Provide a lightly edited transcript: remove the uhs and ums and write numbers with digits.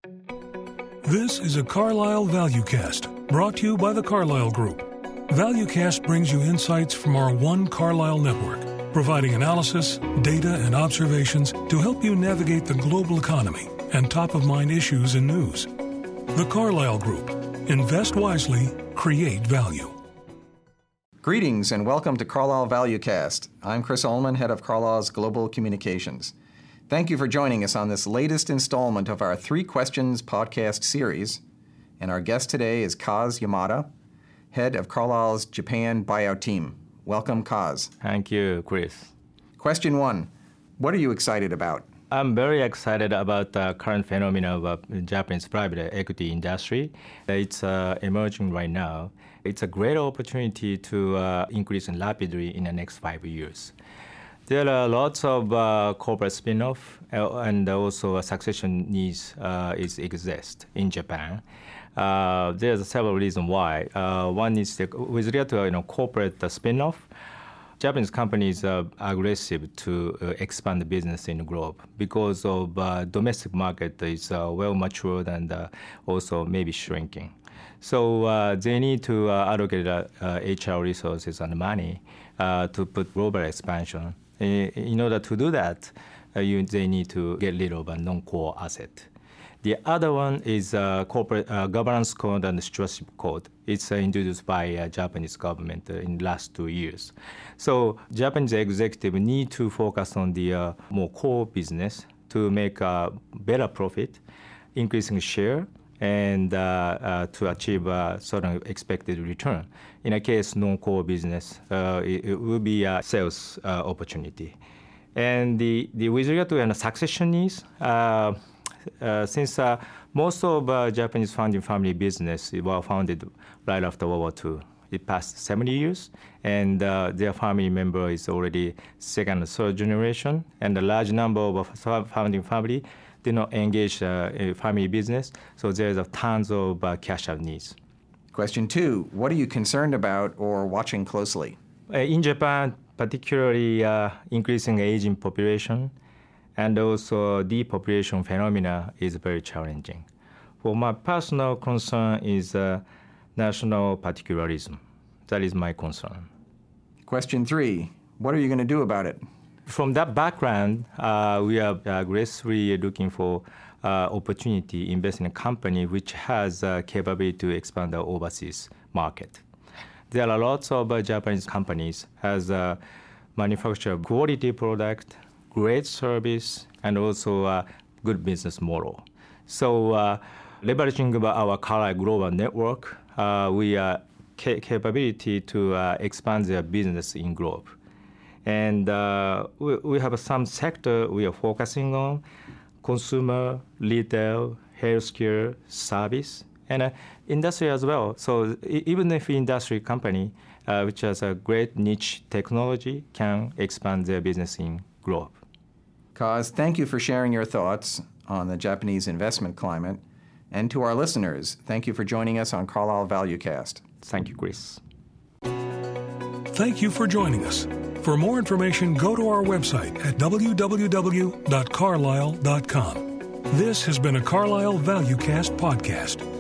This is a Carlisle ValueCast, brought to you by the Carlisle Group. ValueCast brings you insights from our One Carlisle network, providing analysis, data, and observations to help you navigate the global economy and top-of-mind issues and news. The Carlisle Group. Invest wisely, create value. Greetings and welcome to Carlisle ValueCast. I'm Chris Ullman, head of Carlisle's Global Communications. Thank you for joining us on this latest installment of our Three Questions podcast series. And our guest today is Kaz Yamada, head of Carlisle's Japan buyout team. Welcome, Kaz. Thank you, Chris. Question 1. What are you excited about? I'm very excited about the current phenomenon of the Japanese private equity industry. It's emerging right now. It's a great opportunity to increase rapidly in the next 5 years. There are lots of corporate spin-off and also succession needs exist in Japan. There's several reasons why. One is with regard to corporate spin-off. Japanese companies are aggressive to expand the business in the globe because of domestic market is well matured and also maybe shrinking. So they need to allocate HR resources and money to put global expansion. In order to do that, they need to get rid of a non-core asset. The other one is corporate governance code and stewardship code. It's introduced by Japanese government in the last 2 years. So Japanese executive need to focus on the more core business to make a better profit, increasing share, and to achieve a certain expected return. In a case non-core business, it will be a sales opportunity. And with regard to succession needs, since most of Japanese founding family business were founded right after World War II, it passed 70 years, and their family member is already second and third generation, and a large number of founding family did not engage in family business, so there's tons of cash out needs. Question 2. What are you concerned about or watching closely? In Japan, particularly increasing aging population and also depopulation phenomena is very challenging. For my personal concern is national particularism. That is my concern. Question 3. What are you going to do about it? From that background, we are aggressively looking for opportunity invest in a company which has capability to expand the overseas market. There are lots of Japanese companies has manufacture quality product, great service, and also a good business model. So leveraging our Carlisle Global Network, we are capability to expand their business in globe. And we have some sector we are focusing on: consumer, retail, healthcare, service, and industry as well. So even if industry company, which has a great niche technology, can expand their business in globe. Kaz, thank you for sharing your thoughts on the Japanese investment climate. And to our listeners, thank you for joining us on Carlisle ValueCast. Thank you, Chris. Thank you for joining us. For more information, go to our website at www.carlisle.com. This has been a Carlisle ValueCast podcast.